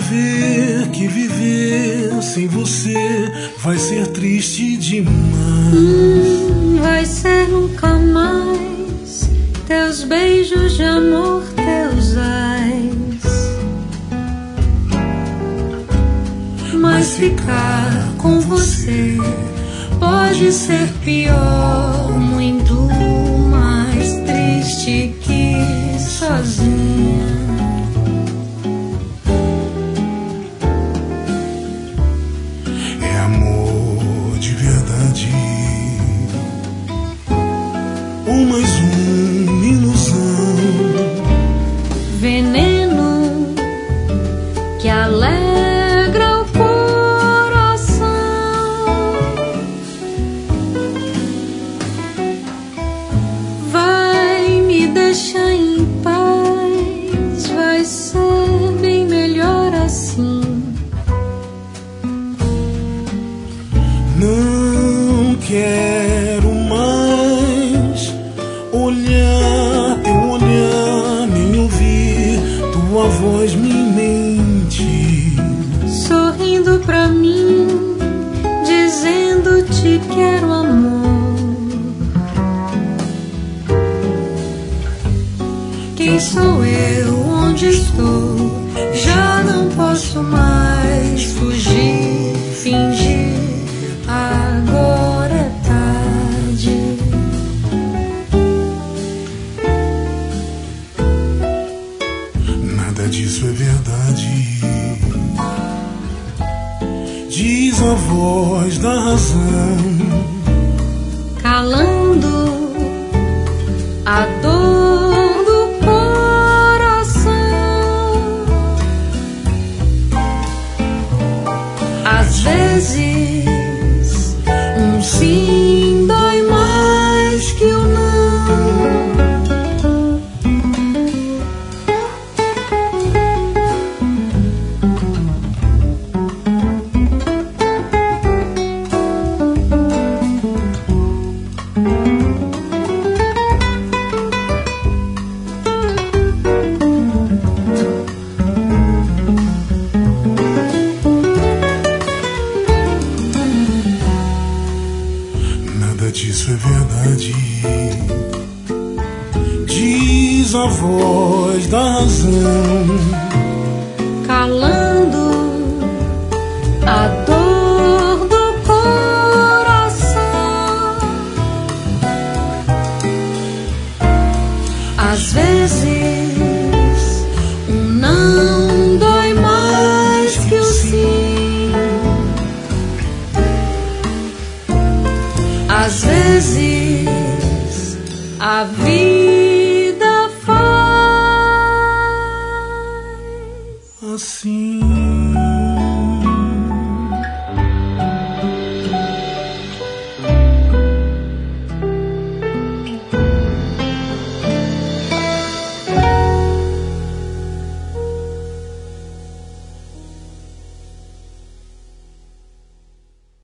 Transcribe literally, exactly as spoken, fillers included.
ver que viver sem você vai ser triste demais. Hum, vai ser nunca mais. Teus beijos de amor, teus ais. Mas ficar com você pode ser pior, muito mais triste que sozinha. É amor de verdade, ou mais uma ilusão, veneno que alegra o coração. Vai me deixar em paz, vai ser bem melhor assim. Não quero mais olhar teu olhar, nem ouvir tua voz me mente, Sorrindo pra mim, dizendo te quero, amor. Quem sou eu? Onde estou? Já não posso mais fugir, fingir. Agora é tarde. nada disso é verdade. Diz a voz da razão, Calando a dor do coração. Às vezes um sim dói mais que o não. nada disso é verdade. Diz a voz da razão, Calando a dor do coração. Às vezes um não dói mais que o sim. Às vezes a vida